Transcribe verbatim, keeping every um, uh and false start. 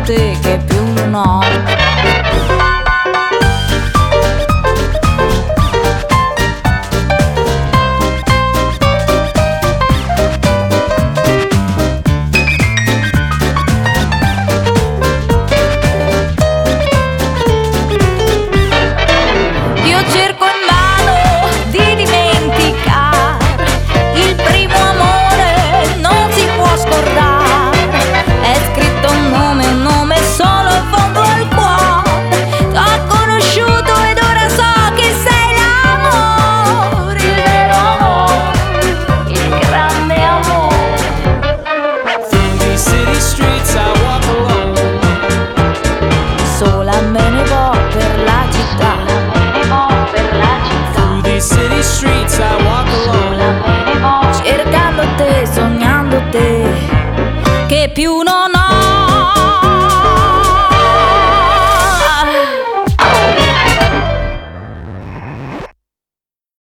te che più non ho. Sola me ne vo per la città, me ne vo per la città. Through these city streets I walk alone. Sola me ne vo, cercando te, sognando te, che più non